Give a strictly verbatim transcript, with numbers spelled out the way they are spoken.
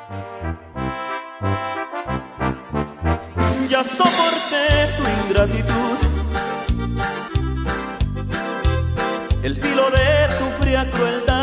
Ya soporté tu ingratitud, el filo de tu fría crueldad.